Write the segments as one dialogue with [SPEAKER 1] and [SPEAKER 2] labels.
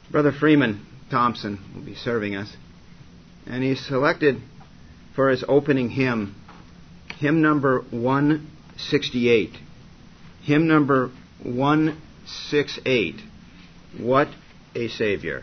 [SPEAKER 1] Brother Freeman Thompson will be serving us, and he's selected for his opening hymn, hymn number 168. Hymn number 168, What a Savior.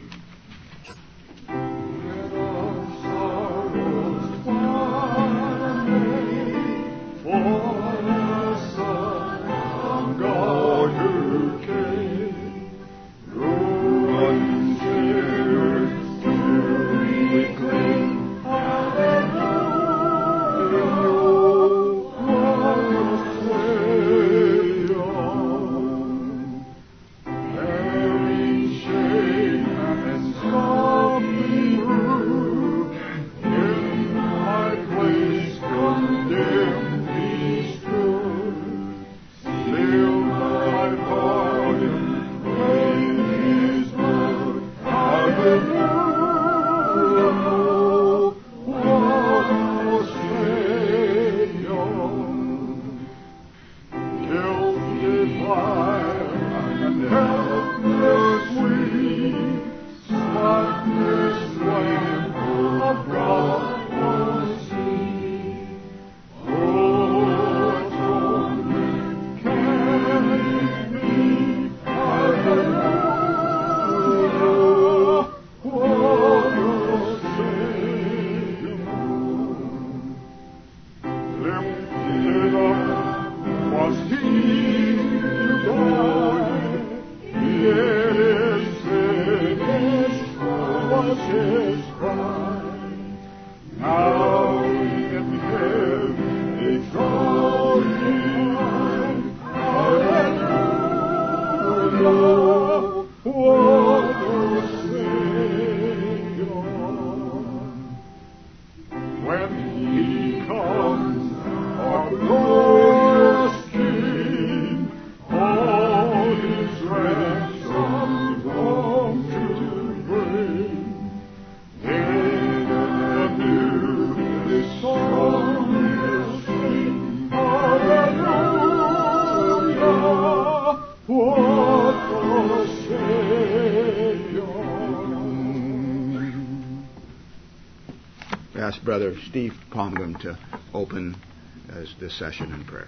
[SPEAKER 1] Brother Steve Palmgren to open this session in prayer.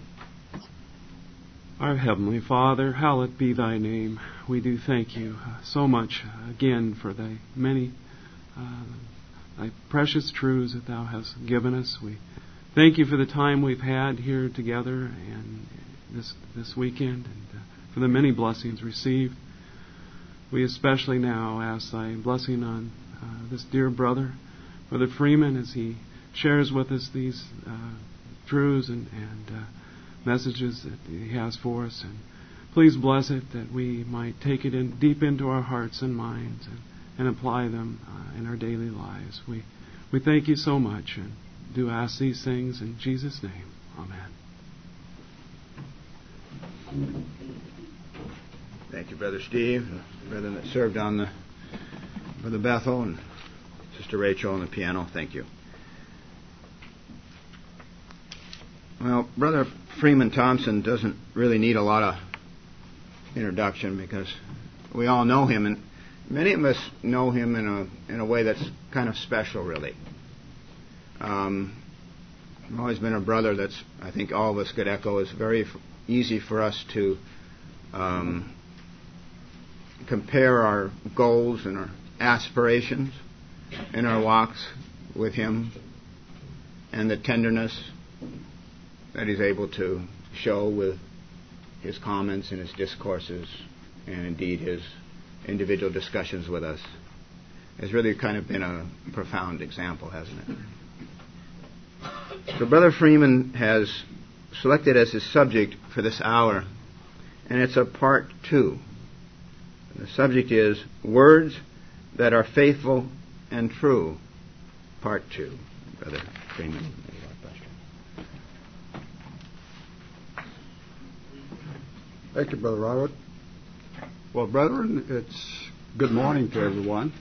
[SPEAKER 2] Our Heavenly Father, hallowed be Thy name. We do thank You so much again for Thy many, Thy precious truths that Thou hast given us. We thank You for the time we've had here together and this weekend, and for the many blessings received. We especially now ask Thy blessing on this dear brother, Brother Freeman, as he shares with us these truths and messages that he has for us. And please bless it that we might take it in deep into our hearts and minds and apply them in our daily lives. We thank You so much and do ask these things in Jesus' name. Amen.
[SPEAKER 1] Thank you, Brother Steve, brother that served on Brother Bethel, and Sister Rachel on the piano. Thank you. Well, Brother Freeman Thompson doesn't really need a lot of introduction because we all know him, and many of us know him in a way that's kind of special, really. Always been a brother that's, I think all of us could echo, is very easy for us to compare our goals and our aspirations in our walks with Him, and the tenderness that He's able to show with His comments and His discourses, and indeed His individual discussions with us, has really kind of been a profound example, hasn't it? So Brother Freeman has selected as his subject for this hour, and it's a part 2. The subject is Words that are Faithful and True, Part 2. Brother Freeman.
[SPEAKER 3] Thank you, Brother Robert. Well, brethren, it's good morning to everyone.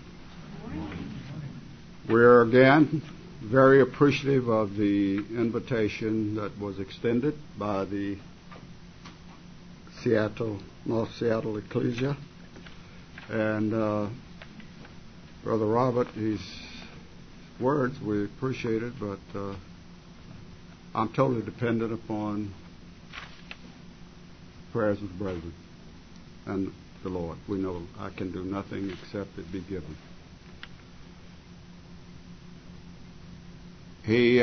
[SPEAKER 3] We're again very appreciative of the invitation that was extended by the North Seattle Ecclesia. And Brother Robert, his words, we appreciate it, but I'm totally dependent upon prayers of the brethren and the Lord. We know I can do nothing except it be given. He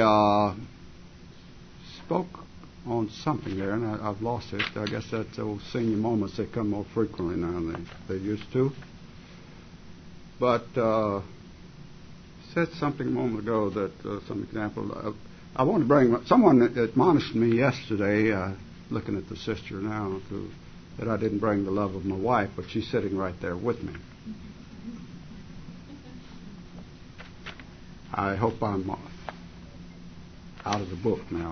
[SPEAKER 3] spoke on something there, and I've lost it. I guess that's those senior moments. They come more frequently now than they used to. But said something a moment ago that some example. I want to bring someone that admonished me yesterday. Looking at the sister now, that I didn't bring the love of my wife, but she's sitting right there with me. I hope I'm out of the book now.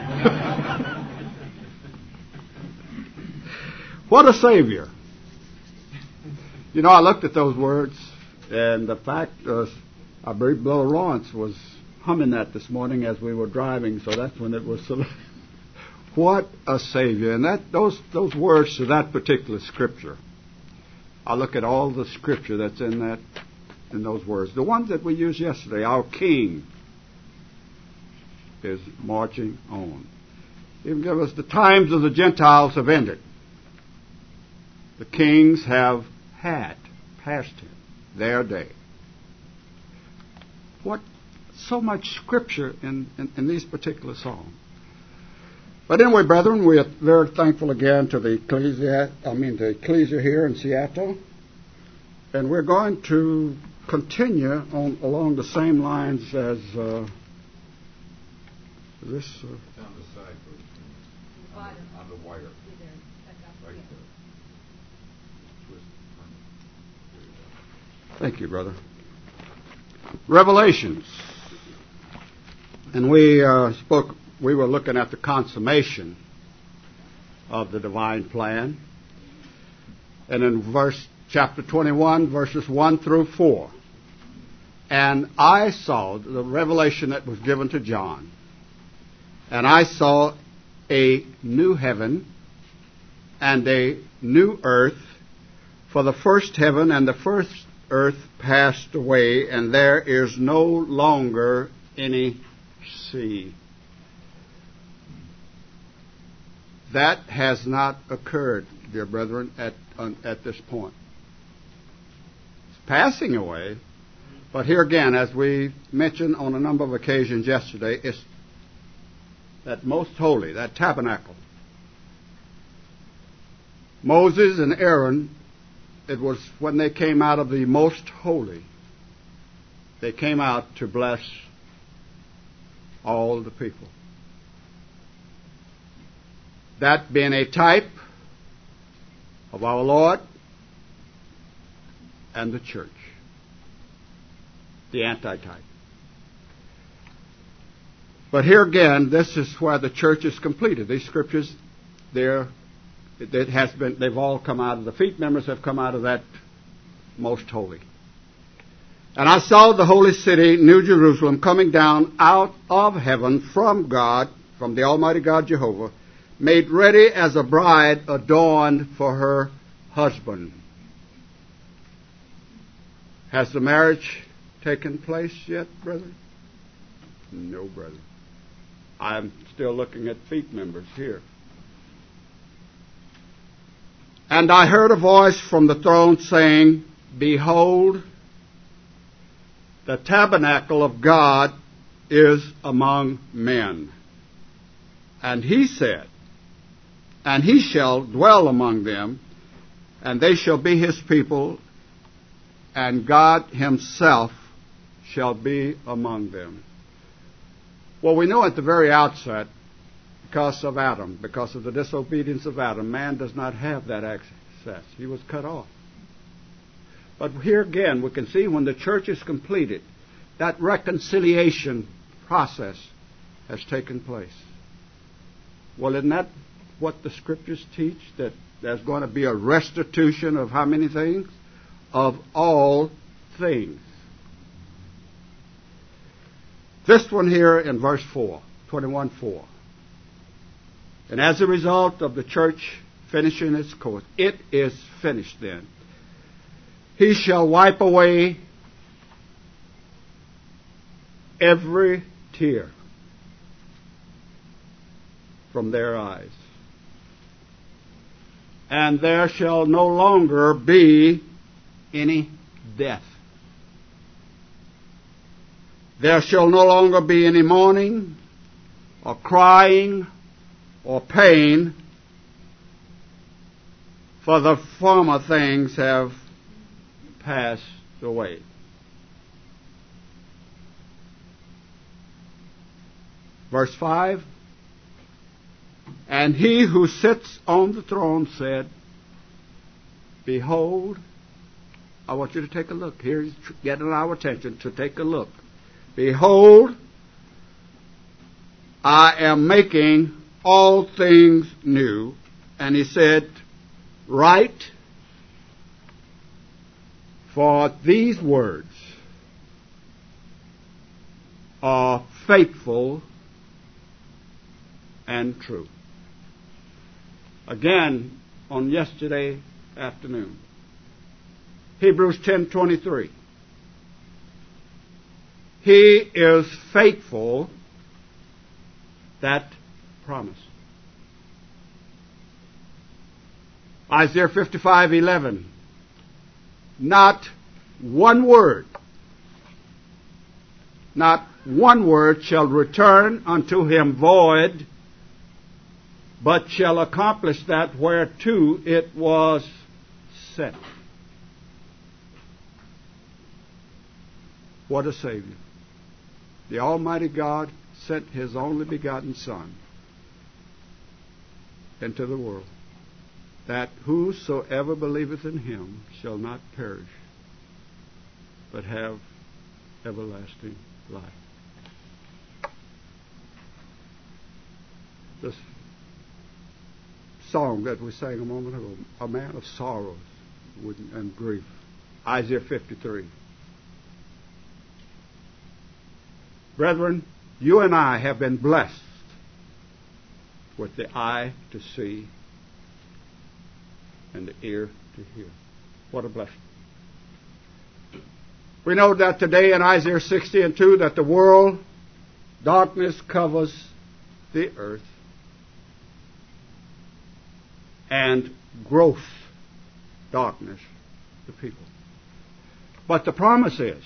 [SPEAKER 3] What a Savior. You know, I looked at those words, and the fact I believe Brother Lawrence was humming that this morning as we were driving, so that's when it was selected. What a Savior. And those words to that particular scripture. I look at all the scripture that's in those words. The ones that we used yesterday, our King is marching on. Even give us the times of the Gentiles have ended. The kings have had, past him, their day. What so much scripture in these particular songs. But anyway, brethren, we are very thankful again to the Ecclesia here in Seattle. And we're going to continue along the same lines as this.
[SPEAKER 4] Down the side, on the wire. Right there.
[SPEAKER 3] Thank you, brother. Revelations. And we were looking at the consummation of the divine plan. And in chapter 21, verses 1 through 4. And I saw the revelation that was given to John. And I saw a new heaven and a new earth, for the first heaven and the first earth passed away, and there is no longer any sea. That has not occurred, dear brethren, at this point. It's passing away, but here again, as we mentioned on a number of occasions yesterday, it's that most holy, that tabernacle. Moses and Aaron, it was when they came out of the most holy, they came out to bless all the people. That being a type of our Lord and the church, the antitype. But here again, this is where the church is completed. These scriptures, they've all come out of, the feet members have come out of that most holy. And I saw the holy city, New Jerusalem, coming down out of heaven from God, from the Almighty God Jehovah, made ready as a bride adorned for her husband. Has the marriage taken place yet, brother? No, brother. I'm still looking at feet members here. And I heard a voice from the throne saying, Behold, the tabernacle of God is among men. And he said, and he shall dwell among them, and they shall be his people, and God himself shall be among them. Well, we know at the very outset, because of Adam, because of the disobedience of Adam, man does not have that access. He was cut off. But here again, we can see when the church is completed, that reconciliation process has taken place. Well, isn't that what the scriptures teach? That there's going to be a restitution of how many things? Of all things. This one here in verse 4, 21:4. And as a result of the church finishing its course, it is finished then. He shall wipe away every tear from their eyes. And there shall no longer be any death. There shall no longer be any mourning, or crying, or pain, for the former things have passed away. Verse 5, and he who sits on the throne said, behold, I want you to take a look. Here he's getting our attention to take a look. Behold, I am making all things new. And he said, write, for these words are faithful and true. Again, on yesterday afternoon, Hebrews 10:23. He is faithful that promise. Isaiah 55:11. Not one word shall return unto him void, but shall accomplish that whereto it was sent. What a Savior. The Almighty God sent His only begotten Son into the world, that whosoever believeth in Him shall not perish, but have everlasting life. This song that we sang a moment ago, a man of sorrows and grief, Isaiah 53. Brethren, you and I have been blessed with the eye to see and the ear to hear. What a blessing. We know that today in Isaiah 60:2 that the world, darkness covers the earth, and growth, darkness, the people. But the promise is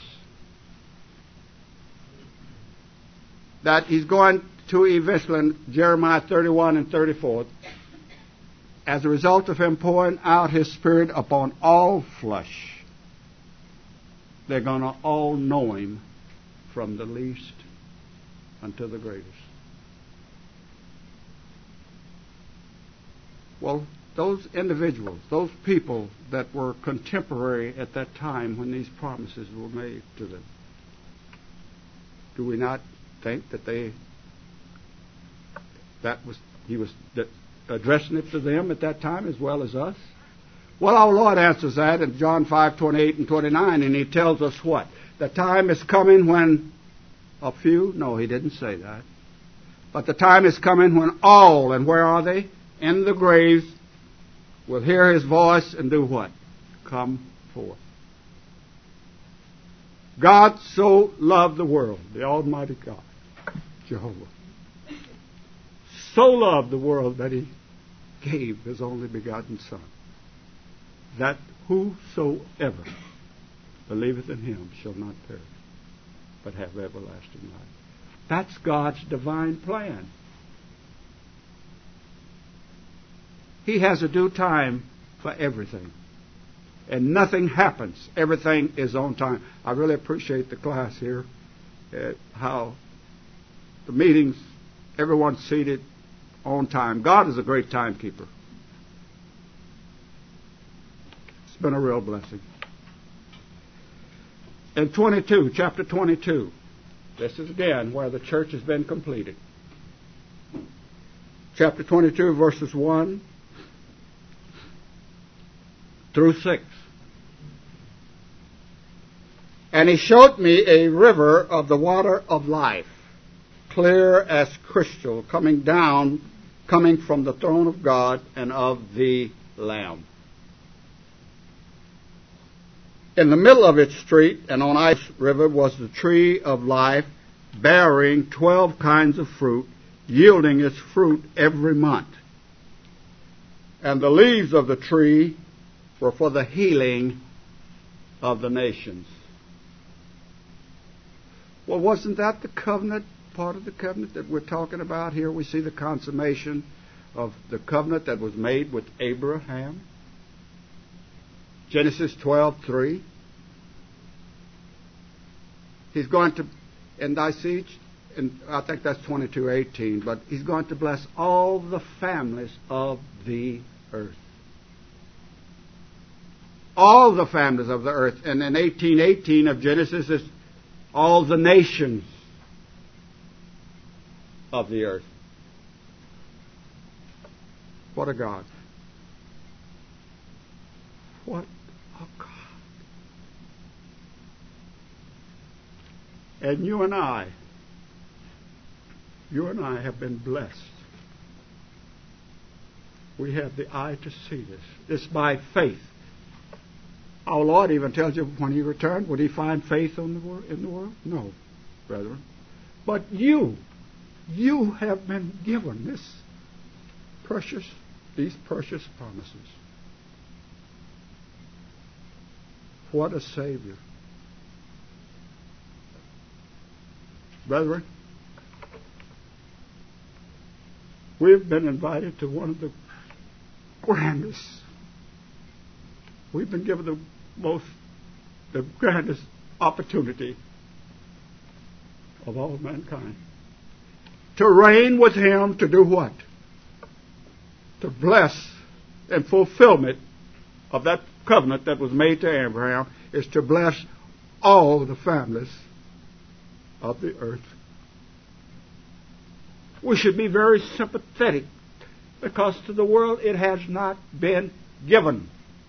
[SPEAKER 3] that He's going to eventually, Jeremiah 31 and 34, as a result of Him pouring out His Spirit upon all flesh, they're going to all know Him from the least unto the greatest. Well, those individuals, those people that were contemporary at that time when these promises were made to them, do we not think that He was addressing it to them at that time as well as us? Well, our Lord answers that in John 5:28 and 29, and He tells us what? The time is coming when a few, no, He didn't say that, but the time is coming when all, and where are they? In the graves, will hear His voice and do what? Come forth. God so loved the world, the Almighty God, Jehovah, so loved the world that He gave His only begotten Son, that whosoever believeth in Him shall not perish, but have everlasting life. That's God's divine plan. He has a due time for everything. And nothing happens. Everything is on time. I really appreciate the class here, how the meetings, everyone's seated on time. God is a great timekeeper. It's been a real blessing. In chapter 22, this is again where the church has been completed. Chapter 22, verses 1 through 6. And He showed me a river of the water of life, clear as crystal, coming from the throne of God and of the Lamb. In the middle of its street and on Ice River was the tree of life, bearing 12 kinds of fruit, yielding its fruit every month. And the leaves of the tree were for the healing of the nations. Well, wasn't that the covenant, part of the covenant that we're talking about here? We see the consummation of the covenant that was made with Abraham. Genesis 12:3. He's going to, and I see, and I think that's 22:18, but he's going to bless all the families of the earth. All the families of the earth. And in 18:18 of Genesis is all the nations of the earth. What a God. What a God. And you and I have been blessed. We have the eye to see this. It's by faith. Our Lord even tells you when He returned, would He find faith in the world? No, brethren. But you have been given these precious promises. What a Savior. Brethren, we've been invited to one of the grandest. We've been given the grandest opportunity of all mankind. To reign with Him, to do what? To bless and fulfillment of that covenant that was made to Abraham is to bless all the families of the earth. We should be very sympathetic because to the world it has not been given.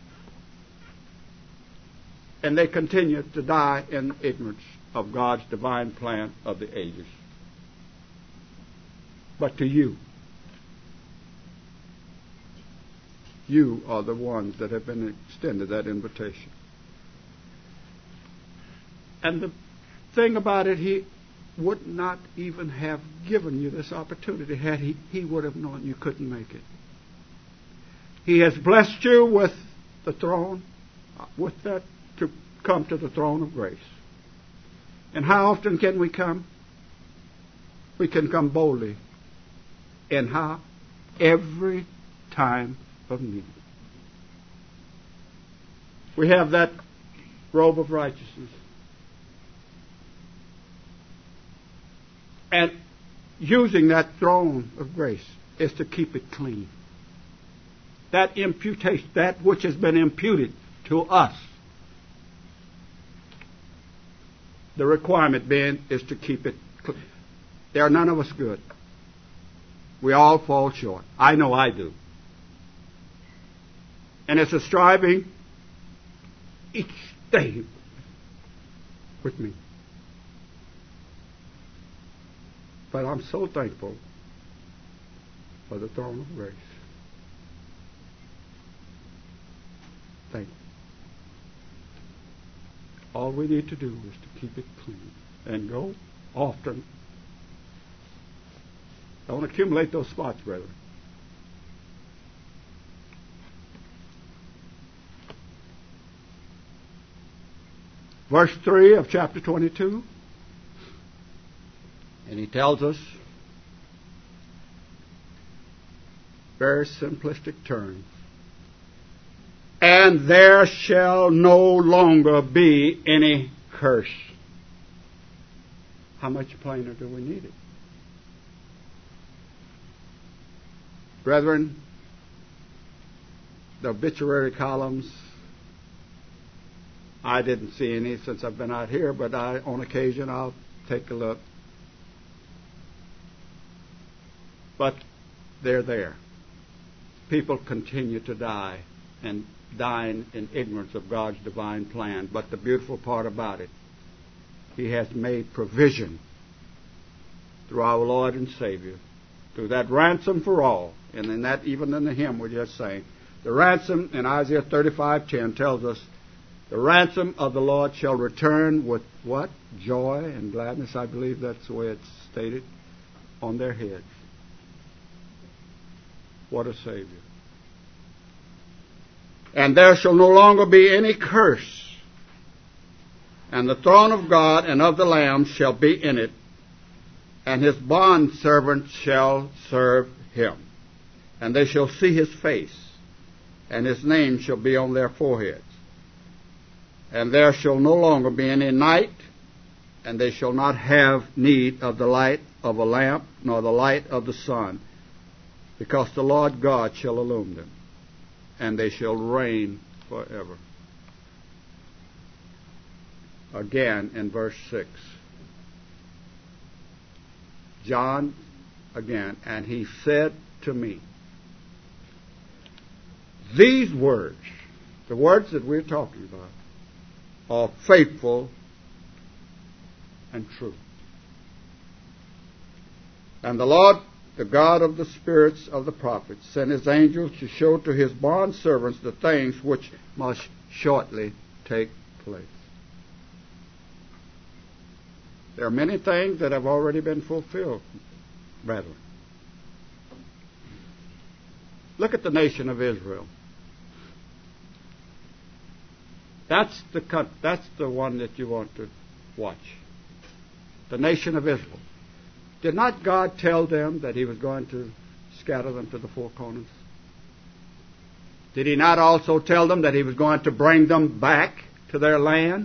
[SPEAKER 3] And they continue to die in ignorance of God's divine plan of the ages. But to you are the ones that have been extended that invitation. And the thing about it, He would not even have given you this opportunity had He would have known you couldn't make it. He has blessed you with the throne, with that to come to the throne of grace. And how often can we come? We can come boldly. And how? Every time of need. We have that robe of righteousness. And using that throne of grace is to keep it clean. That imputation, that which has been imputed to us, the requirement being is to keep it clean. There are none of us good. We all fall short. I know I do. And it's a striving each day with me. But I'm so thankful for the throne of grace. Thank you. All we need to do is to keep it clean and go often. Don't accumulate those spots, brethren. Verse 3 of chapter 22. And he tells us, very simplistic terms, and there shall no longer be any curse. How much plainer do we need it? Brethren, the obituary columns, I didn't see any since I've been out here, but on occasion I'll take a look. But they're there. People continue to die and dying in ignorance of God's divine plan. But the beautiful part about it, He has made provision through our Lord and Savior, through that ransom for all. And in that, even in the hymn we just sang, the ransom in Isaiah 35:10 tells us The ransom of the Lord shall return with what? Joy and gladness. I believe that's the way it's stated on their heads. What a Savior. And there shall no longer be any curse. And the throne of God and of the Lamb shall be in it, and his bondservants shall serve him. And they shall see his face, and his name shall be on their foreheads. And there shall no longer be any night, and they shall not have need of the light of a lamp, nor the light of the sun, because the Lord God shall illumine them, and they shall reign forever. Again in verse 6. John again, and he said to me, these words, the words that we're talking about, are faithful and true. And the Lord, the God of the spirits of the prophets, sent his angels to show to his bondservants the things which must shortly take place. There are many things that have already been fulfilled, brethren. Look at the nation of Israel. That's the one that you want to watch. The nation of Israel. Did not God tell them that he was going to scatter them to the four corners? Did he not also tell them that he was going to bring them back to their land?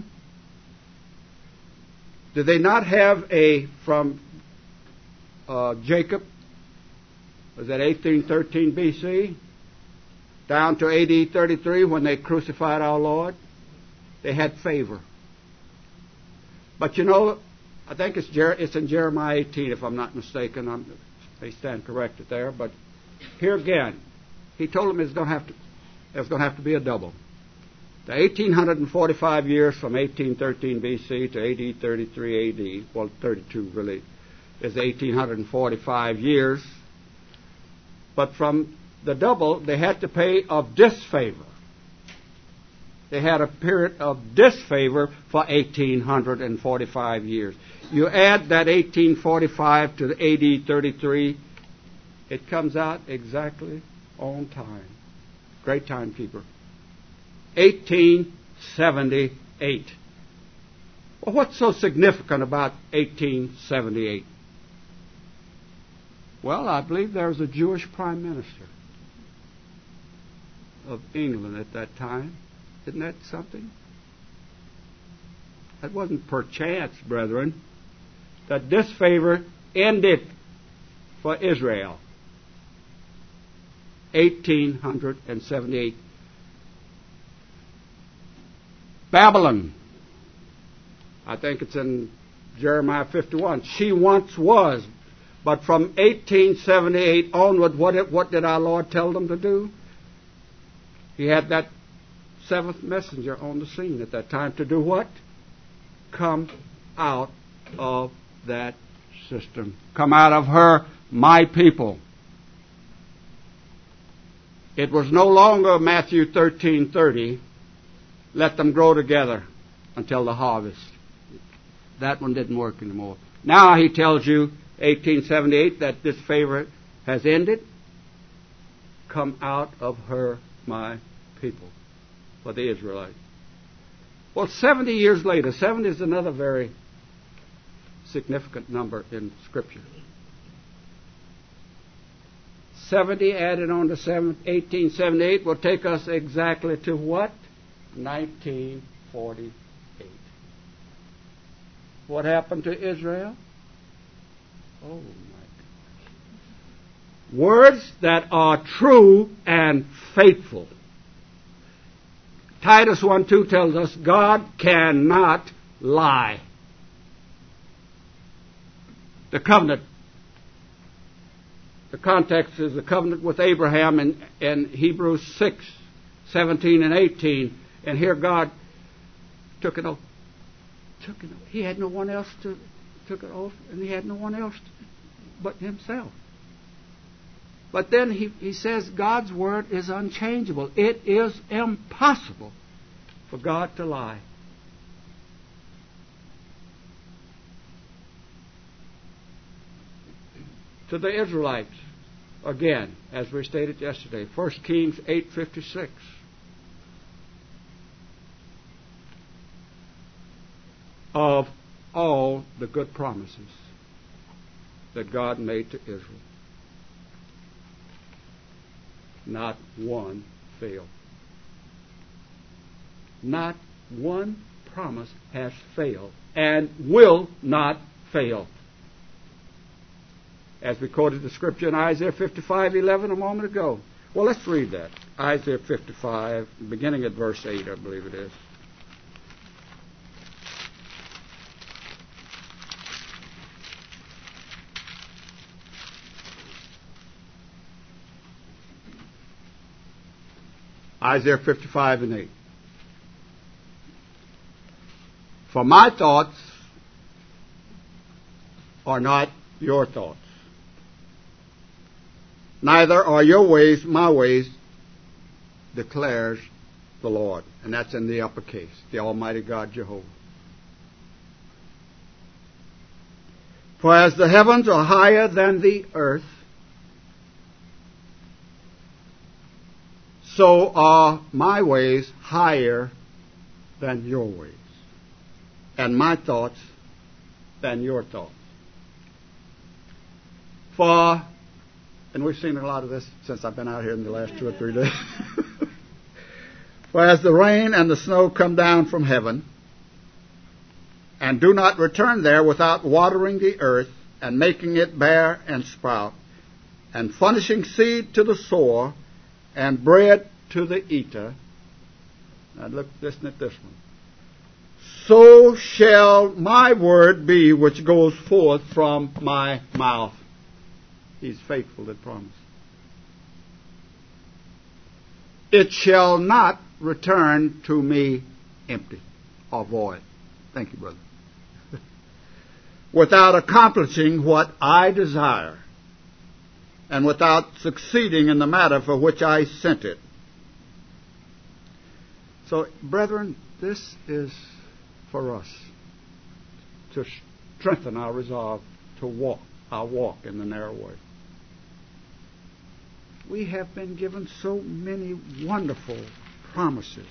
[SPEAKER 3] Did they not have from Jacob, was that 1813 BC, down to AD 33 when they crucified our Lord? They had favor. But you know, I think it's in Jeremiah 18, if I'm not mistaken. They stand corrected there. But here again, he told them there's going to have to be a double. The 1845 years from 1813 BC to AD 33 AD, well, 32 really, is 1845 years. But from the double, they had to pay of disfavor. They had a period of disfavor for 1845 years. You add that 1845 to the AD 33, it comes out exactly on time. Great timekeeper. 1878. Well, what's so significant about 1878? Well, I believe there was a Jewish prime minister of England at that time. Isn't that something? That wasn't perchance, brethren, that disfavor ended for Israel. 1878. Babylon. I think it's in Jeremiah 51. She once was, but from 1878 onward, what did our Lord tell them to do? He had that seventh messenger on the scene at that time to do what? Come out of that system. Come out of her, my people. It was no longer Matthew 13:30. Let them grow together until the harvest. That one didn't work anymore. Now he tells you, 1878, that this favor has ended. Come out of her, my people. For the Israelites. Well, 70 years later, 70 is another very significant number in Scripture. 70 added on to 1878 will take us exactly to what? 1948. What happened to Israel? Oh, my gosh. Words that are true and faithful. Titus 1:2 tells us God cannot lie. The covenant. The context is the covenant with Abraham in Hebrews 6:17 and 18. And here God took an oath. He had no one else took an oath, and he had no one else but himself. But then he says God's word is unchangeable. It is impossible for God to lie. To the Israelites, again, as we stated yesterday, 1 Kings 8:56. Of all the good promises that God made to Israel, not one failed. Not one promise has failed and will not fail. As we quoted the scripture in Isaiah 55:11 a moment ago. Well, let's read that. Isaiah 55, beginning at verse 8, I believe it is. Isaiah 55 and 8. For my thoughts are not your thoughts, neither are your ways my ways, declares the Lord. And that's in the uppercase, the Almighty God Jehovah. For as the heavens are higher than the earth, so are my ways higher than your ways, and my thoughts than your thoughts. For, and we've seen a lot of this since I've been out here in the last 2 or 3 days. For as the rain and the snow come down from heaven, and do not return there without watering the earth, and making it bear and sprout, and furnishing seed to the sower, and bread to the eater. Now listen at this one. So shall my word be which goes forth from my mouth. He's faithful that promise. It shall not return to me empty or void. Thank you, brother. Without accomplishing what I desire, and without succeeding in the matter for which I sent it. So, brethren, this is for us to strengthen our resolve to walk in the narrow way. We have been given so many wonderful promises.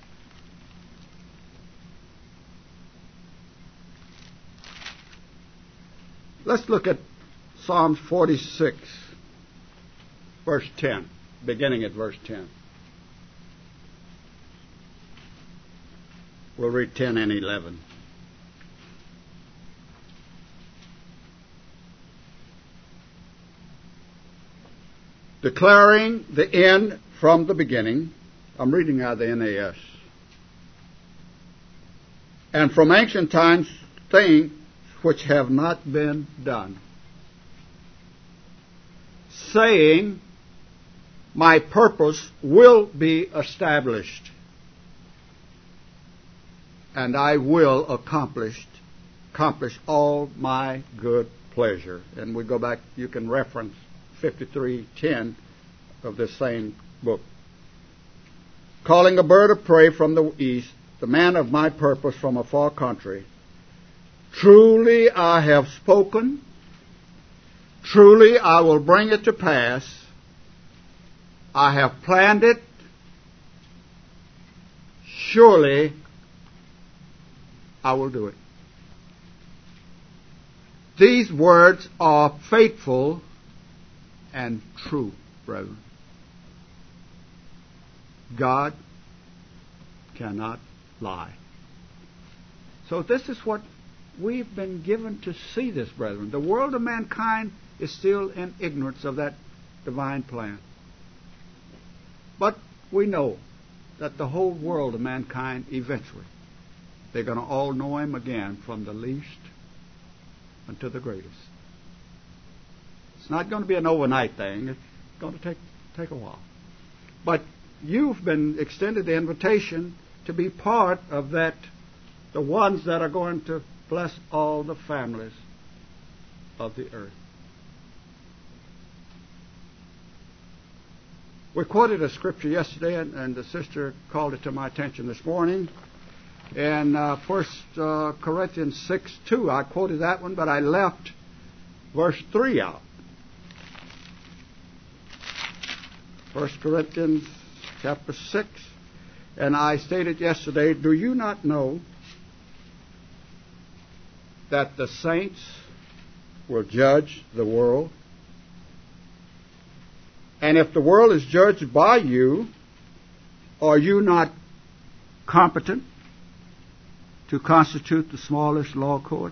[SPEAKER 3] Let's look at Psalms 46. Verse 10, beginning at verse 10. We'll read 10 and 11. Declaring the end from the beginning. I'm reading out of the NAS. And from ancient times things which have not been done. Saying, my purpose will be established, and I will accomplish all my good pleasure. And we go back, you can reference 53:10 of this same book. Calling a bird of prey from the east, the man of my purpose from a far country. Truly I have spoken, truly I will bring it to pass. I have planned it. Surely I will do it. These words are faithful and true, brethren. God cannot lie. So this is what we've been given to see this, brethren. The world of mankind is still in ignorance of that divine plan. But we know that the whole world of mankind eventually, they're going to all know Him again, from the least unto the greatest. It's not going to be an overnight thing. It's going to take a while. But you've been extended the invitation to be part of that, the ones that are going to bless all the families of the earth. We quoted a scripture yesterday, and the sister called it to my attention this morning. In 1 Corinthians 6:2, I quoted that one, but I left verse 3 out. 1 Corinthians chapter 6. And I stated yesterday, do you not know that the saints will judge the world? And if the world is judged by you, are you not competent to constitute the smallest law courts?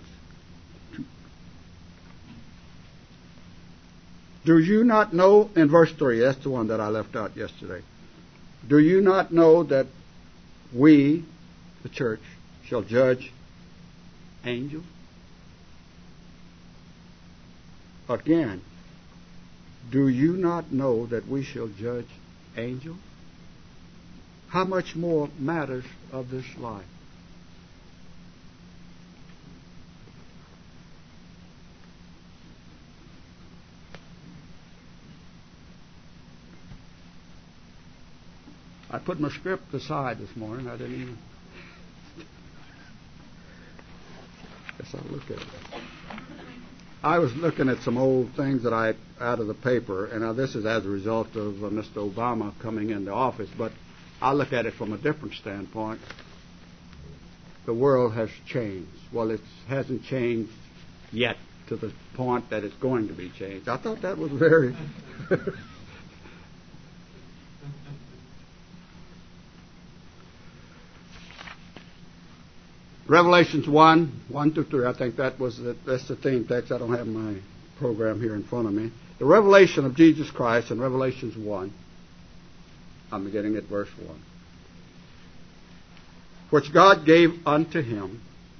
[SPEAKER 3] Do you not know, in verse 3, that's the one that I left out yesterday, do you not know that we, the church, shall judge angels? Again, do you not know that we shall judge angels? How much more matters of this life? I put my script aside this morning. I didn't even... Guess I'll look at it. I was looking at some old things that I out of the paper, and now this is as a result of Mr. Obama coming into office, but I look at it from a different standpoint. The world has changed. Well, it hasn't changed yet to the point that it's going to be changed. I thought that was very... Revelations 1 through 3, I think that's the theme text. I don't have my program here in front of me. The revelation of Jesus Christ in Revelations 1, I'm beginning at verse 1, which God gave unto him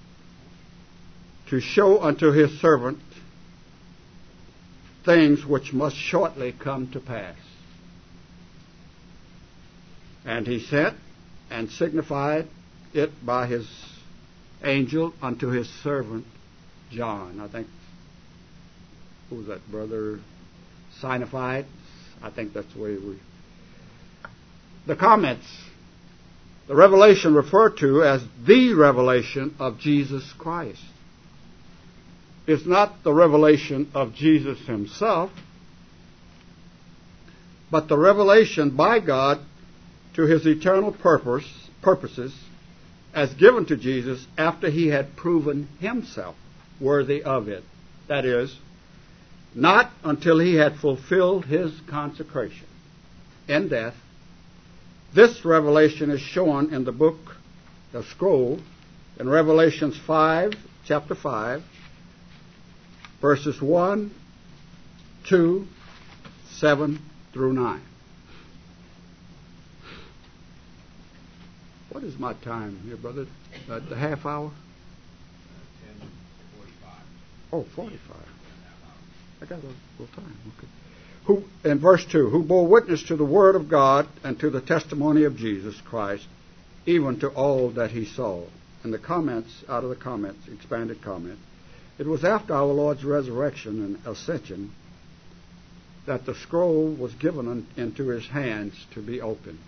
[SPEAKER 3] to show unto his servant things which must shortly come to pass. And he sent and signified it by his angel unto his servant John. I think, who was that, Brother Signified? I think that's the way we... The comments, the revelation referred to as the revelation of Jesus Christ, is not the revelation of Jesus himself, but the revelation by God to his eternal purposes as given to Jesus after he had proven himself worthy of it. That is, not until he had fulfilled his consecration in death. This revelation is shown in the book, the scroll, in Revelations 5, chapter 5, verses 1, 2, 7 through 9. What is my time here, brother? The half hour? 10:45. Oh, 45. I got a little time. Okay. Who, in verse 2, who bore witness to the word of God and to the testimony of Jesus Christ, even to all that he saw. And the comments, out of the comments, expanded comment, it was after our Lord's resurrection and ascension that the scroll was given into his hands to be opened.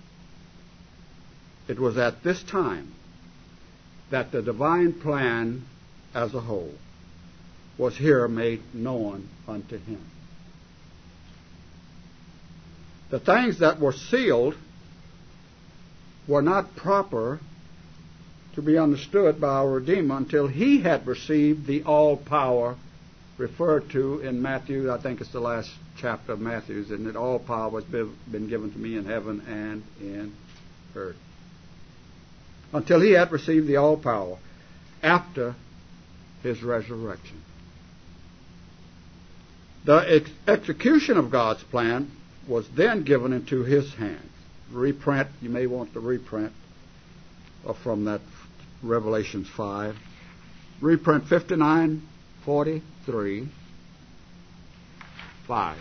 [SPEAKER 3] It was at this time that the divine plan as a whole was here made known unto him. The things that were sealed were not proper to be understood by our Redeemer until he had received the all power referred to in Matthew. I think it's the last chapter of Matthew, and that all power has been given to me in heaven and in earth. Until he had received the all power after his resurrection. The execution of God's plan was then given into his hands. Reprint, you may want the reprint from that Revelations 5. Reprint 5943, 5.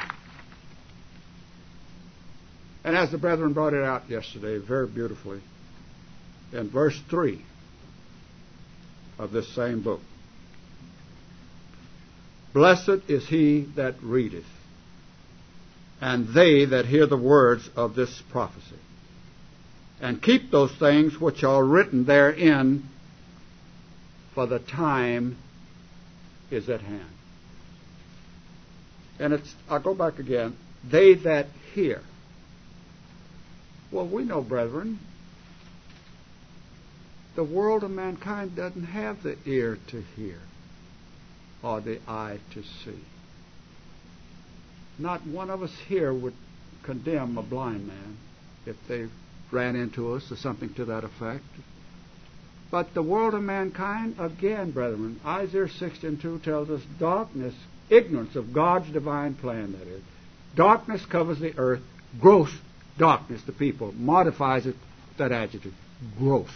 [SPEAKER 3] And as the brethren brought it out yesterday very beautifully, in verse 3 of this same book, blessed is he that readeth, and they that hear the words of this prophecy, and keep those things which are written therein, for the time is at hand. And I'll go back again. They that hear. Well, we know, brethren, the world of mankind doesn't have the ear to hear or the eye to see. Not one of us here would condemn a blind man if they ran into us or something to that effect. But the world of mankind, again, brethren, Isaiah 60:2 tells us darkness, ignorance of God's divine plan, that is. Darkness covers the earth. Gross darkness, the people, modifies it, that adjective, gross.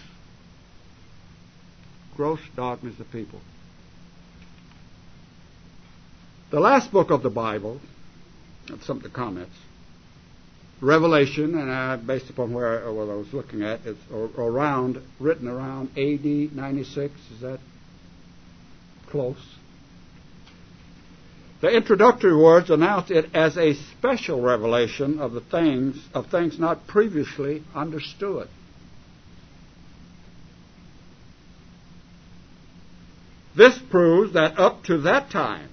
[SPEAKER 3] Gross darkness, the people. The last book of the Bible, that's some of the comments, Revelation, and based upon what I was looking at, it's written around A.D. 96. Is that close? The introductory words announce it as a special revelation of things not previously understood. This proves that up to that time,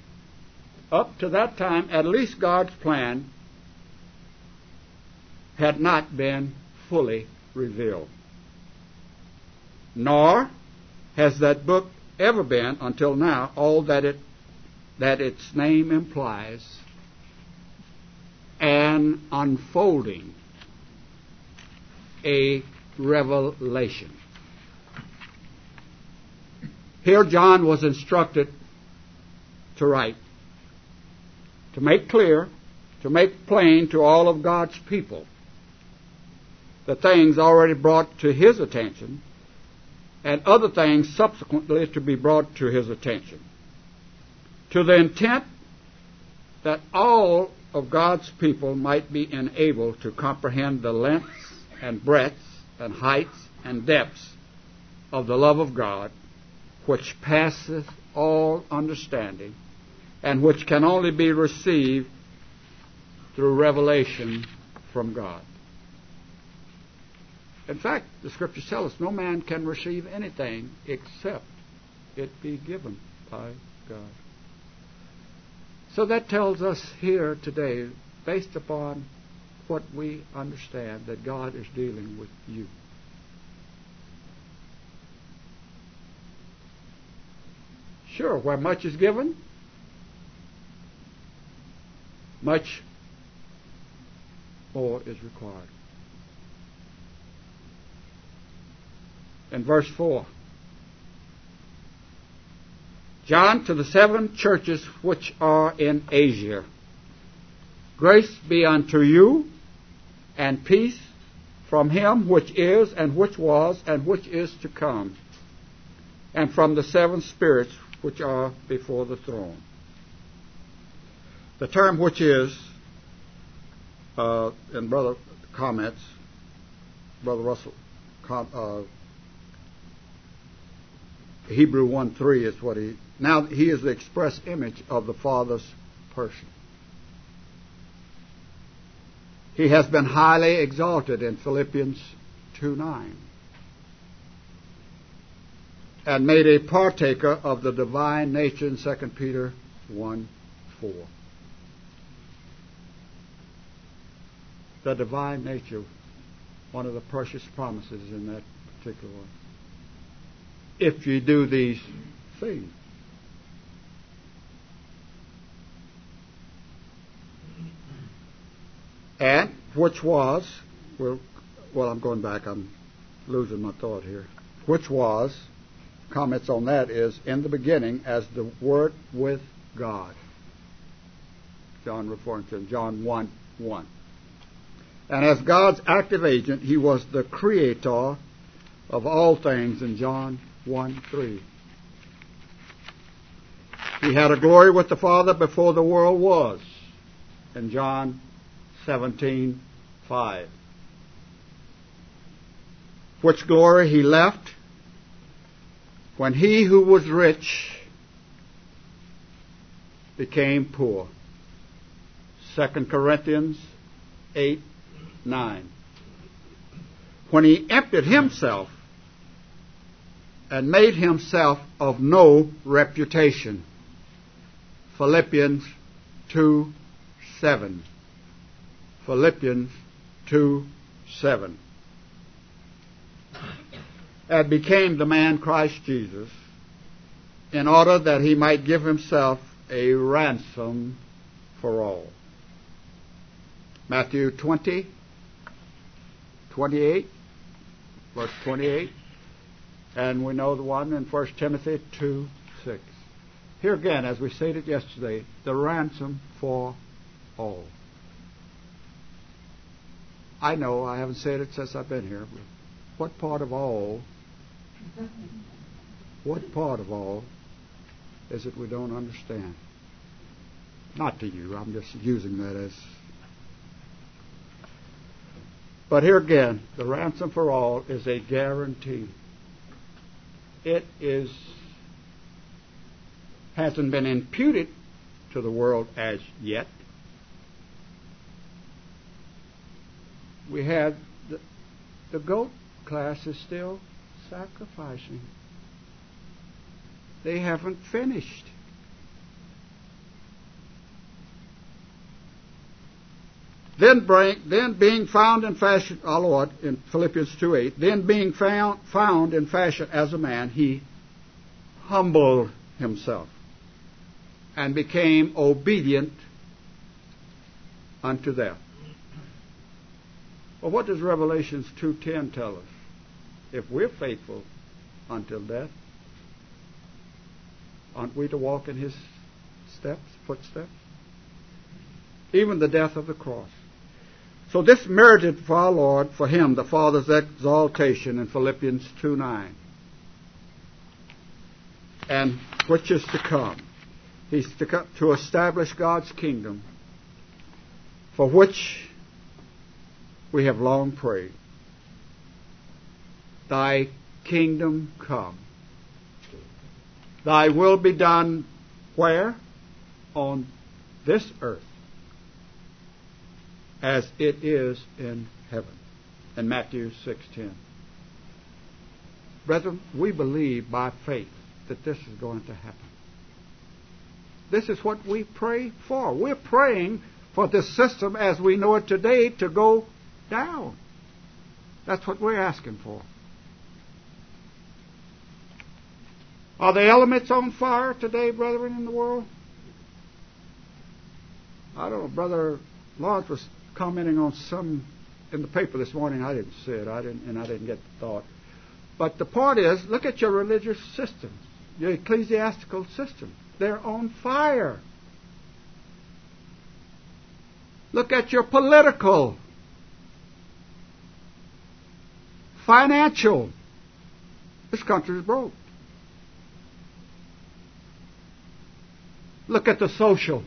[SPEAKER 3] at least God's plan had not been fully revealed. Nor has that book ever been, until now, all that its name implies, an unfolding, a revelation. Here John was instructed to write, to make clear, to make plain to all of God's people the things already brought to his attention and other things subsequently to be brought to his attention, to the intent that all of God's people might be enabled to comprehend the lengths and breadths and heights and depths of the love of God, which passeth all understanding, and which can only be received through revelation from God. In fact, the Scriptures tell us no man can receive anything except it be given by God. So that tells us here today, based upon what we understand, that God is dealing with you. Sure, where much is given, much more is required. In verse 4, John, to the 7 churches which are in Asia, grace be unto you, and peace from him which is, and which was, and which is to come, and from the 7 spirits which are before the throne. The term which is, in Brother comments, Brother Russell, Hebrew 1:3 is what he is the express image of the Father's person. He has been highly exalted in Philippians 2:9 and made a partaker of the divine nature in 2 Peter 1:4. The divine nature, one of the precious promises in that particular one. If you do these things. And which was, well, I'm going back, I'm losing my thought here. Which was, comments on that is, in the beginning as the Word with God. John referring to John 1:1. And as God's active agent, he was the creator of all things in John 1:3. He had a glory with the Father before the world was in John 17:5. Which glory he left when he who was rich became poor, 2 Corinthians 8:9. When he emptied himself and made himself of no reputation. Philippians 2:7. Philippians 2:7. And became the man Christ Jesus, in order that he might give himself a ransom for all. Matthew 20:28, verse 28. And we know the one in 1 Timothy 2:6. Here again, as we stated yesterday, the ransom for all. I know I haven't said it since I've been here, but what part of all is it we don't understand? Not to you, I'm just using that as... But here again, the ransom for all is a guarantee. It hasn't been imputed to the world as yet. We have the goat class is still sacrificing. They haven't finished. Then being found in fashion, our Lord, in Philippians 2:8, then being found in fashion as a man, he humbled himself and became obedient unto death. Well, what does Revelations 2:10 tell us? If we're faithful until death, aren't we to walk in his footsteps? Even the death of the cross. So this merited for our Lord, for him, the Father's exaltation in Philippians 2:9. And which is to come. He's to establish God's kingdom, for which we have long prayed. Thy kingdom come. Thy will be done where? On this earth, as it is in heaven. In Matthew 6:10. Brethren, we believe by faith that this is going to happen. This is what we pray for. We're praying for this system as we know it today to go down. That's what we're asking for. Are the elements on fire today, brethren, in the world? I don't know. Brother Lawrence was commenting on some in the paper this morning. I didn't see it. I didn't get the thought. But the point is, look at your religious system, your ecclesiastical system. They're on fire. Look at your political, financial. This country is broke. Look at the social.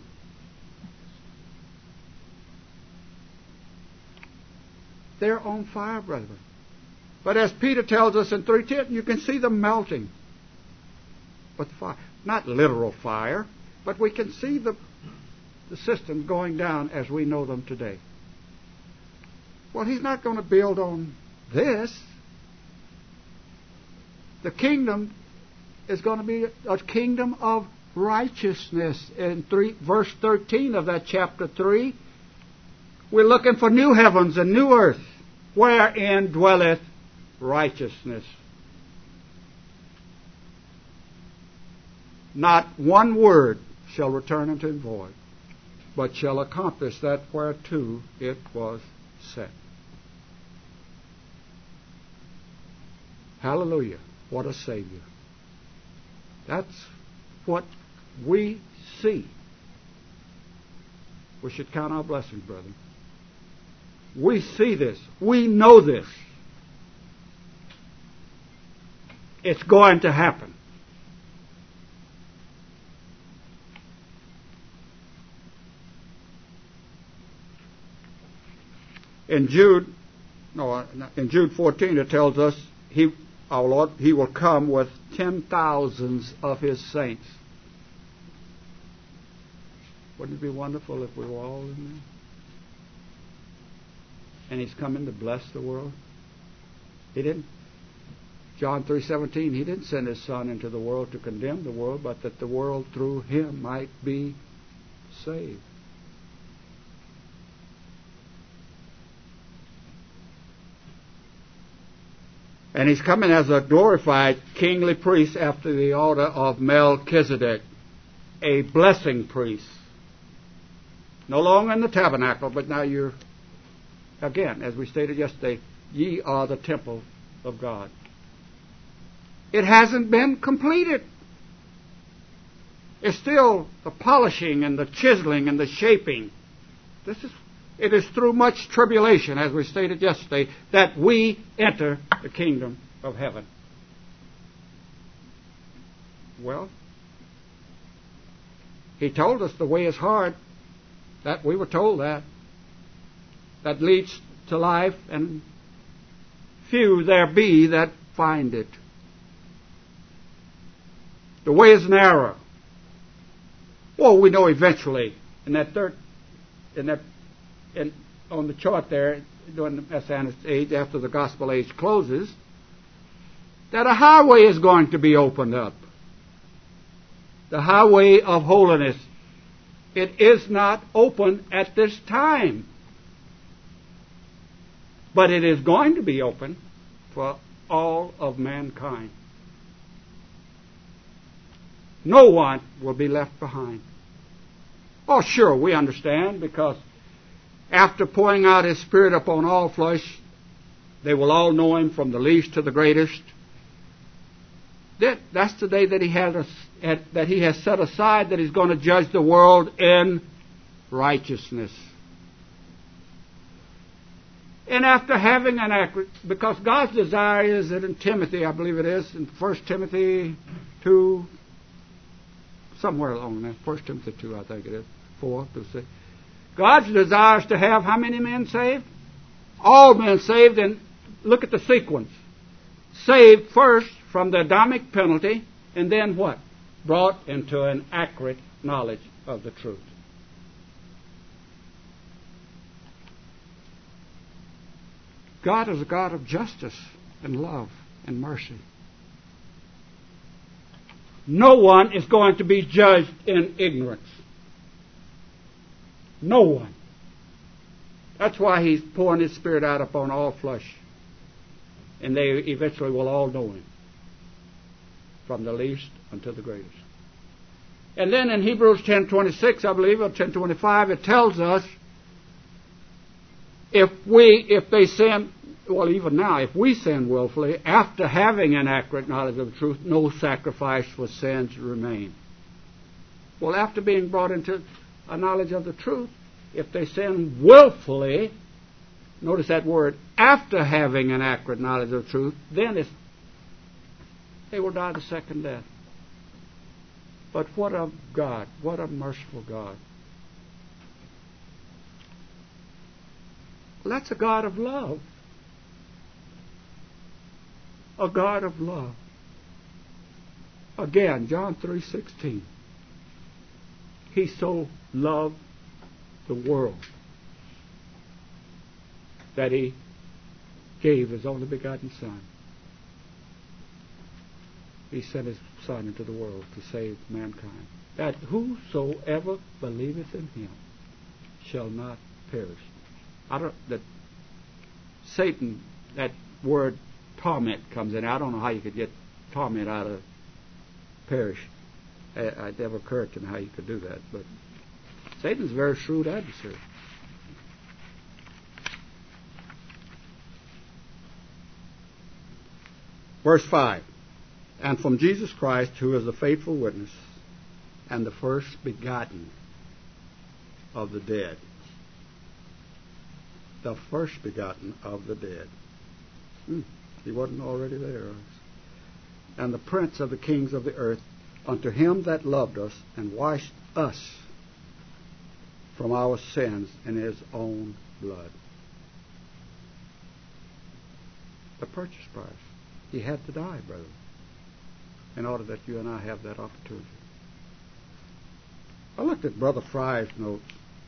[SPEAKER 3] They're on fire, brethren. But as Peter tells us in 3:10, you can see them melting. But the fire, not literal fire, but we can see the systems going down as we know them today. Well, he's not going to build on this. The kingdom is going to be a kingdom of righteousness. In verse 13 of that chapter 3, we're looking for new heavens and new earth, wherein dwelleth righteousness. Not one word shall return unto him void, but shall accomplish that whereto it was sent. Hallelujah. What a Savior. That's what we see. We should count our blessings, brethren. We see this. We know this. It's going to happen. In Jude 14, it tells us our Lord, He will come with 10,000s of His saints. Wouldn't it be wonderful if we were all in there? And He's coming to bless the world. He didn't. John 3:17, He didn't send His Son into the world to condemn the world, but that the world through Him might be saved. And He's coming as a glorified kingly priest after the order of Melchizedek, a blessing priest. No longer in the tabernacle, but now you're, again, as we stated yesterday, ye are the temple of God. It hasn't been completed. It's still the polishing and the chiseling and the shaping. It is through much tribulation, as we stated yesterday, that we enter the kingdom of heaven. Well, He told us the way is hard. That we were told that. That leads to life, and few there be that find it. The way is narrow. Well, we know eventually on the chart there, during the Messianic age, after the gospel age closes, that a highway is going to be opened up. The highway of holiness. It is not open at this time. But it is going to be open for all of mankind. No one will be left behind. Oh, sure, we understand, because after pouring out His Spirit upon all flesh, they will all know Him from the least to the greatest. That's the day that He has set aside, that He's going to judge the world in righteousness. And after having an accurate, because God's desire is that in Timothy, I believe it is, in 1 Timothy 2, somewhere along there, 1 Timothy 2, I think it is, 4 to 6. God's desire is to have how many men saved? All men saved, and look at the sequence. Saved first from the Adamic penalty, and then what? Brought into an accurate knowledge of the truth. God is a God of justice and love and mercy. No one is going to be judged in ignorance. No one. That's why He's pouring His Spirit out upon all flesh. And they eventually will all know Him, from the least unto the greatest. And then in Hebrews 10:26, I believe, or 10:25, it tells us if they sin, well, even now, if we sin willfully, after having an accurate knowledge of the truth, no sacrifice for sins remain. Well, after being brought into a knowledge of the truth, if they sin willfully, notice that word, after having an accurate knowledge of the truth, then they will die the second death. But what a God, what a merciful God. Well, that's a God of love. A God of love. Again, John 3:16. He so loved the world that He gave His only begotten Son. He sent His Son into the world to save mankind, that whosoever believeth in Him shall not perish. That Satan, that word torment comes in. I don't know how you could get torment out of perish. It never occurred to me how you could do that. But Satan's a very shrewd adversary. Verse 5. And from Jesus Christ, who is the faithful witness and the first begotten of the dead. The first begotten of the dead. He wasn't already there. And the prince of the kings of the earth, unto Him that loved us and washed us from our sins in His own blood. The purchase price. He had to die, brother, in order that you and I have that opportunity. I looked at Brother Fry's notes,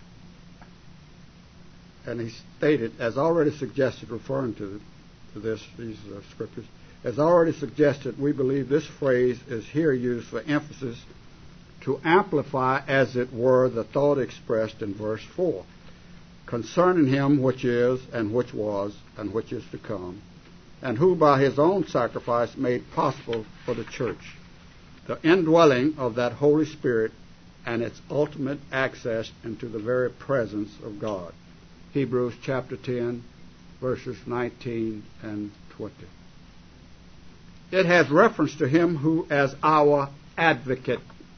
[SPEAKER 3] and he stated, as already suggested, referring to these scriptures, as already suggested, we believe this phrase is here used for emphasis to amplify, as it were, the thought expressed in verse 4, concerning him which is, and which was, and which is to come, and who by his own sacrifice made possible for the church the indwelling of that Holy Spirit and its ultimate access into the very presence of God. Hebrews chapter 10, verses 19 and 20. It has reference to him who as our advocate.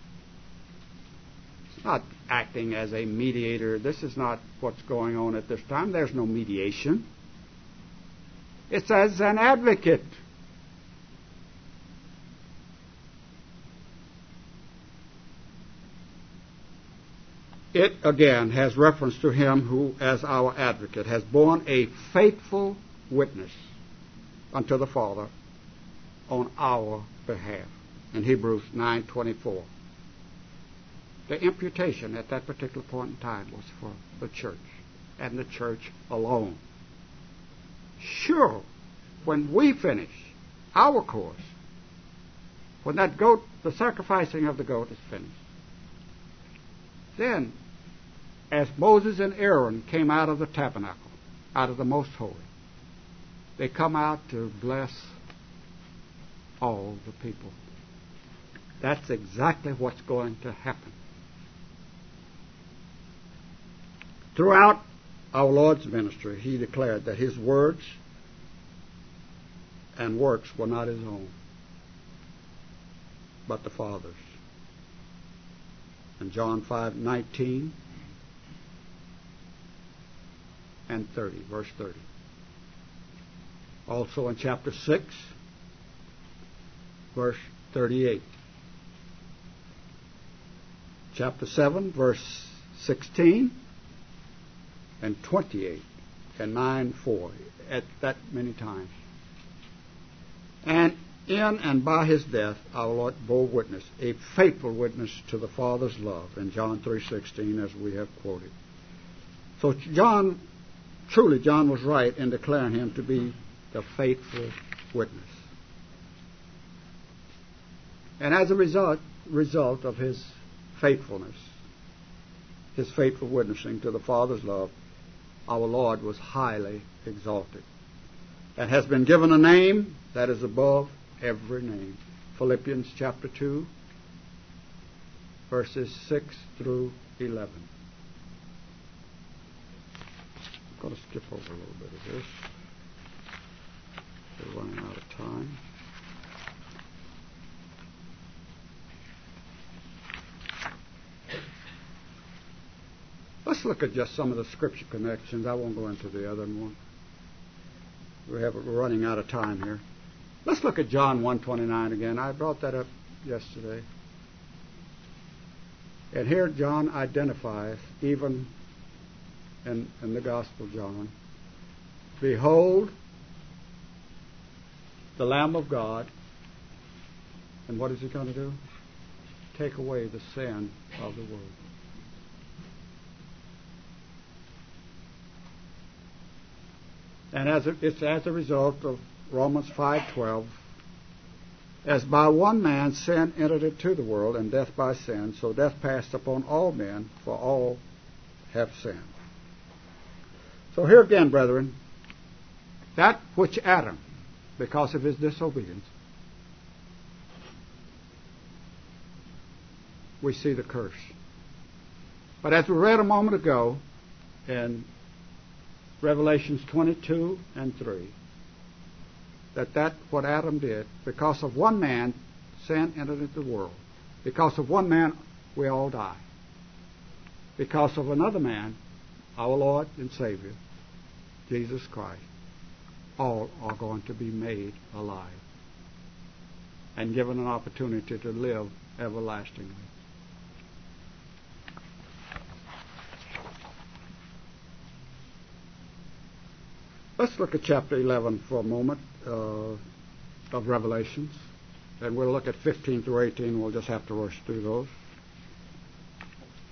[SPEAKER 3] It's not acting as a mediator. This is not what's going on at this time. There's no mediation. It's as an advocate. It, again, has reference to him who, as our advocate, has borne a faithful witness unto the Father on our behalf. In Hebrews 9:24. The imputation at that particular point in time was for the church, and the church alone. Sure, when we finish our course, when that goat, the sacrificing of the goat is finished, then, as Moses and Aaron came out of the tabernacle, out of the most holy, they come out to bless all the people. That's exactly what's going to happen. Throughout our Lord's ministry, he declared that his words and works were not his own, but the Father's. In John 5:19 and 30, verse 30. Also in chapter 6, verse 38. Chapter 7, verse 16 and 28 and 9:4, at that many times. And in and by his death, our Lord bore witness, a faithful witness to the Father's love, in John 3:16, as we have quoted. So John was right in declaring him to be the faithful witness. And as a result of his faithfulness, his faithful witnessing to the Father's love, our Lord was highly exalted and has been given a name that is above every name. Philippians chapter 2, verses 6 through 11. I'm going to skip over a little bit of this. We're running out of time. Let's look at just some of the scripture connections. I won't go into the other one. We're running out of time here. Let's look at John 1:29 again. I brought that up yesterday. And here John identifies, even in the Gospel of John, behold, the Lamb of God. And what is he going to do? Take away the sin of the world. And it's as a result of Romans 5:12, as by one man sin entered into the world, and death by sin, so death passed upon all men, for all have sinned. So here again, brethren, that which Adam, because of his disobedience, we see the curse. But as we read a moment ago in Revelations 22 and 3, that what Adam did, because of one man, sin entered into the world. Because of one man, we all die. Because of another man, our Lord and Savior, Jesus Christ, all are going to be made alive and given an opportunity to live everlastingly. Let's look at chapter 11 for a moment of Revelations. And we'll look at 15 through 18. We'll just have to rush through those.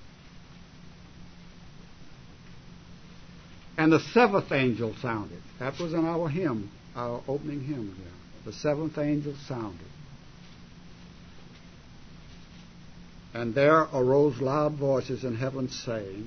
[SPEAKER 3] And the seventh angel sounded. That was in our hymn, our opening hymn there. The seventh angel sounded. And there arose loud voices in heaven saying,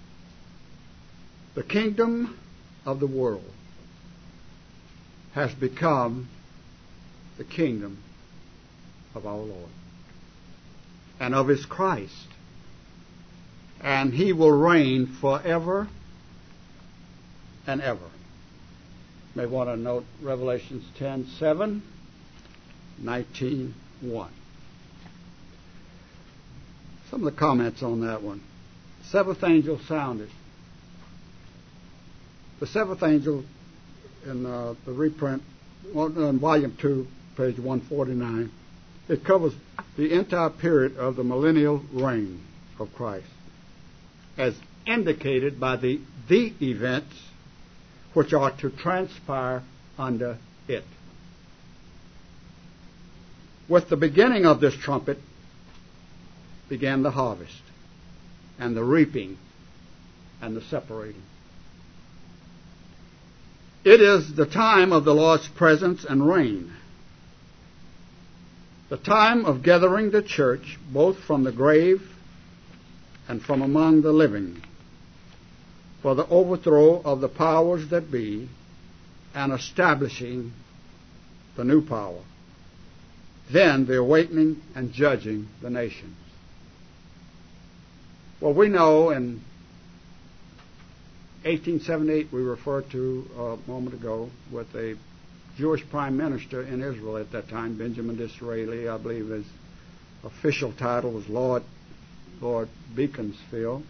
[SPEAKER 3] the kingdom of the world has become the kingdom of our Lord and of His Christ. And He will reign forever and ever. You may want to note Revelations 10:7, 19:1. Some of the comments on that one. Seventh angel sounded. The seventh angel in the reprint, on volume 2, page 149, it covers the entire period of the millennial reign of Christ, as indicated by the events which are to transpire under it. With the beginning of this trumpet began the harvest, and the reaping, and the separating. It is the time of the Lord's presence and reign, the time of gathering the church both from the grave and from among the living, for the overthrow of the powers that be and establishing the new power, then the awakening and judging the nations. Well, we know in 1878, we referred to a moment ago, with a Jewish prime minister in Israel at that time, Benjamin Disraeli. I believe his official title was Lord Beaconsfield.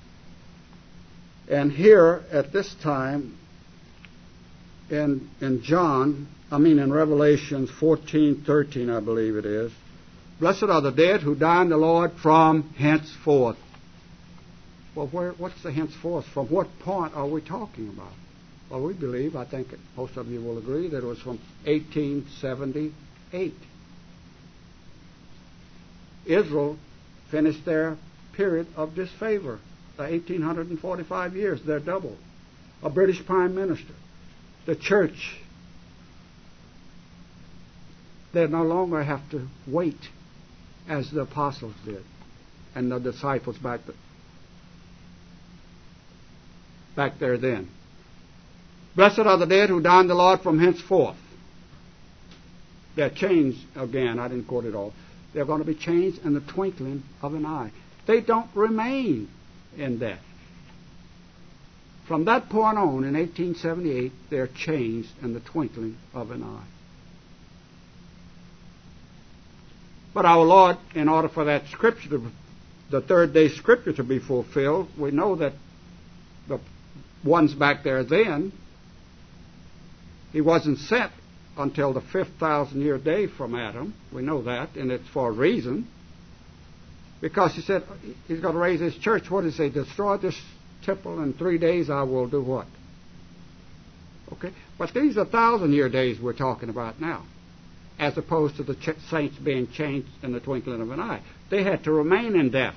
[SPEAKER 3] And here at this time, in Revelations 14:13, I believe it is, blessed are the dead who die in the Lord from henceforth. Well, what's the henceforth? From what point are we talking about? Well, we believe, I think most of you will agree, that it was from 1878. Israel finished their period of disfavor, the 1845 years, their double. A British prime minister. The church, they no longer have to wait as the apostles did and the disciples back there then. Blessed are the dead who die in the Lord from henceforth. They're changed again. I didn't quote it all. They're going to be changed in the twinkling of an eye. They don't remain in death. From that point on, in 1878, they're changed in the twinkling of an eye. But our Lord, in order for that scripture, the third day scripture to be fulfilled, we know that the ones back there then, He wasn't sent until the 5,000-year day from Adam. We know that, and it's for a reason. Because He said He's going to raise His church. What did He say? Destroy this temple in 3 days, I will do what? Okay? But these are 1,000-year days we're talking about now, as opposed to the saints being changed in the twinkling of an eye. They had to remain in death.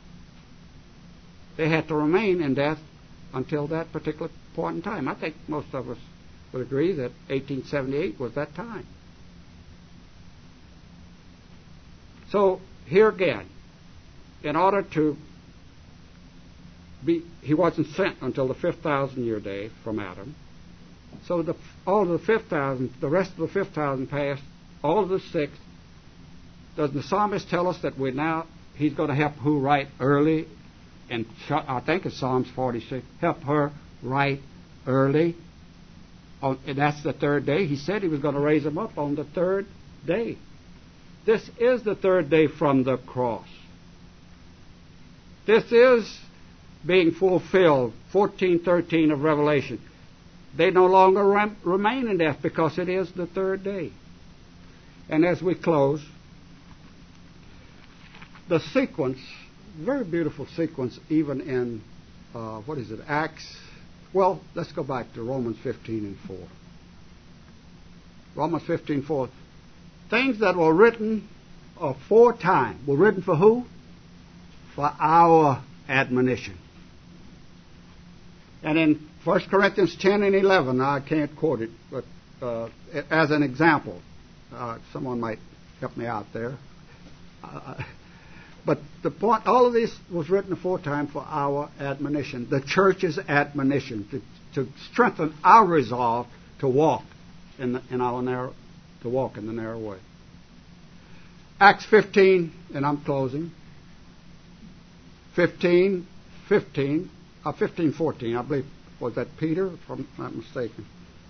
[SPEAKER 3] They had to remain in death until that particular point in time. I think most of us would agree that 1878 was that time. So, here again, in order to be, He wasn't sent until the 5,000-year day from Adam. So all of the 5,000, the rest of the 5,000 passed, all of the 6. Does the psalmist tell us that He's going to help who write early? And I think it's Psalms 46. Help her right early. And that's the third day. He said He was going to raise them up on the third day. This is the third day from the cross. This is being fulfilled. 14:13 of Revelation. They no longer remain in death because it is the third day. And as we close, the sequence, very beautiful sequence, even in, Acts. Well, let's go back to Romans 15:4. Romans 15:4. Things that were written aforetime were written for who? For our admonition. And in 1 Corinthians 10 and 11. I can't quote it, but as an example, someone might help me out there. But the point, all of this was written aforetime for our admonition, the church's admonition, to strengthen our resolve to walk in the narrow way. Acts 15, and I'm closing. 15, 14, I believe, was that Peter, if I'm not mistaken.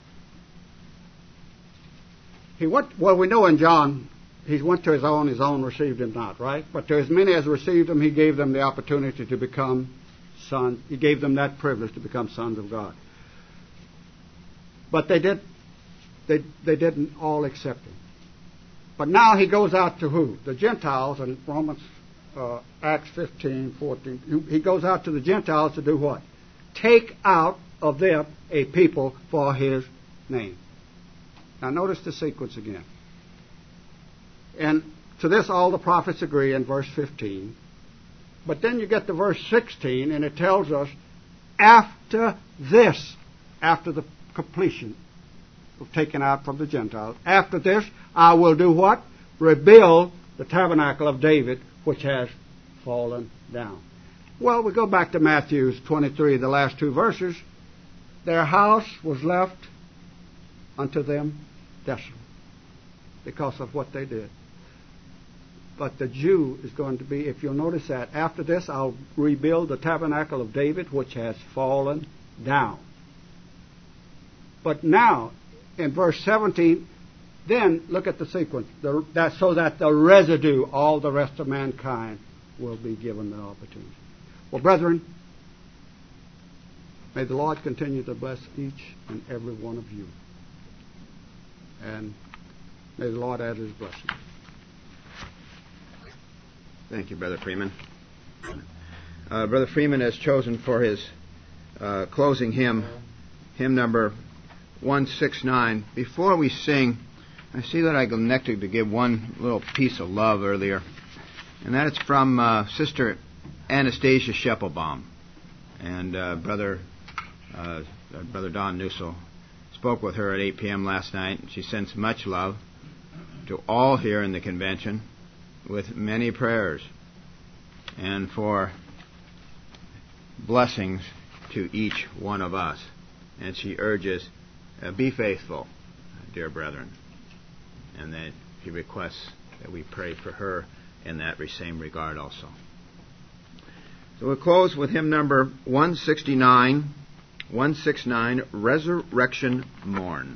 [SPEAKER 3] He went, well, we know in John, he went to his own received him not, right? But to as many as received him, he gave them the opportunity to become sons. He gave them that privilege to become sons of God. But they didn't all accept him. But now he goes out to who? The Gentiles in Acts 15, 14. He goes out to the Gentiles to do what? Take out of them a people for his name. Now notice the sequence again. And to this all the prophets agree in verse 15. But then you get to verse 16 and it tells us, after this, after the completion of taking out from the Gentiles, after this I will do what? Rebuild the tabernacle of David, which has fallen down. Well, we go back to Matthew 23, the last two verses. Their house was left unto them desolate because of what they did. But the Jew is going to be, if you'll notice that, after this I'll rebuild the tabernacle of David, which has fallen down. But now, in verse 17, then look at the sequence, so that the residue, all the rest of mankind, will be given the opportunity. Well, brethren, may the Lord continue to bless each and every one of you. And may the Lord add his blessing.
[SPEAKER 1] Thank you, Brother Freeman. Brother Freeman has chosen for his closing hymn number 169. Before we sing, I see that I neglected to give one little piece of love earlier, and that is from Sister Anastasia Scheppelbaum. And Brother Don Nussel spoke with her at 8 p.m. last night, and she sends much love to all here in the convention, with many prayers and for blessings to each one of us. And she urges, be faithful, dear brethren. And then she requests that we pray for her in that same regard also. So we'll close with hymn number 169, Resurrection Morn.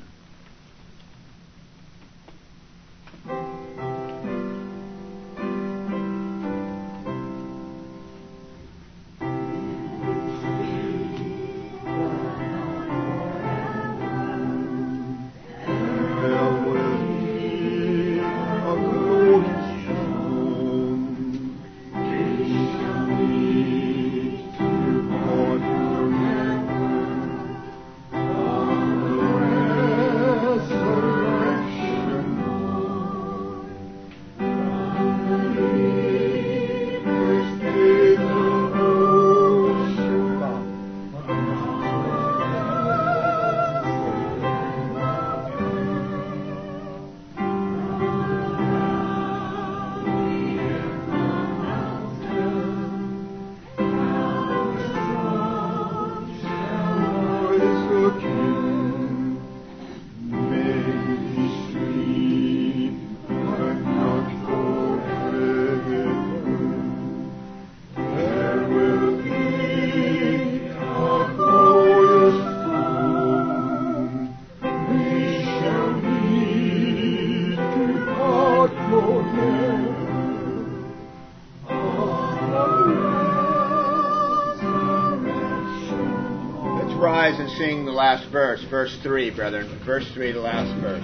[SPEAKER 1] Rise and sing the last verse, verse 3, brethren. Verse 3, the last verse.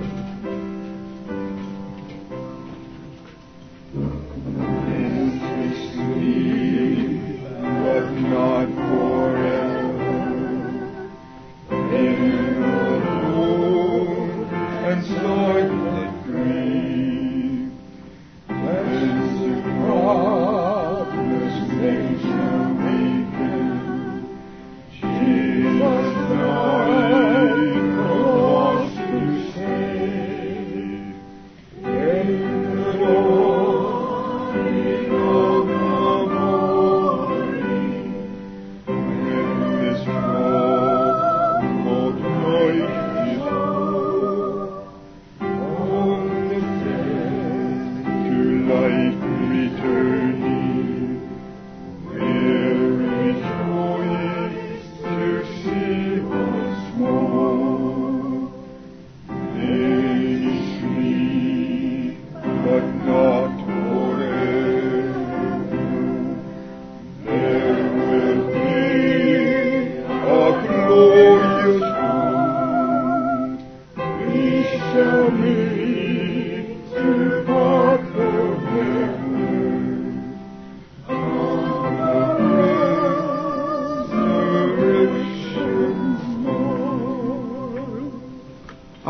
[SPEAKER 4] But not forever. In alone and silent grave, whence the godless nature waken. Jesus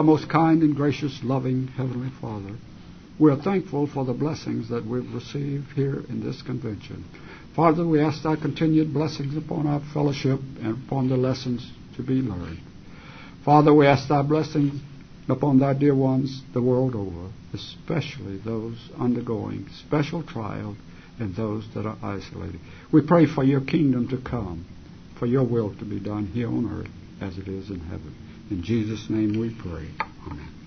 [SPEAKER 3] Our most kind and gracious, loving Heavenly Father, we are thankful for the blessings that we've received here in this convention. Father, we ask thy continued blessings upon our fellowship and upon the lessons to be learned. Father, we ask thy blessings upon thy dear ones the world over, especially those undergoing special trials and those that are isolated. We pray for your kingdom to come, for your will to be done here on earth as it is in heaven. In Jesus' name we pray. Amen.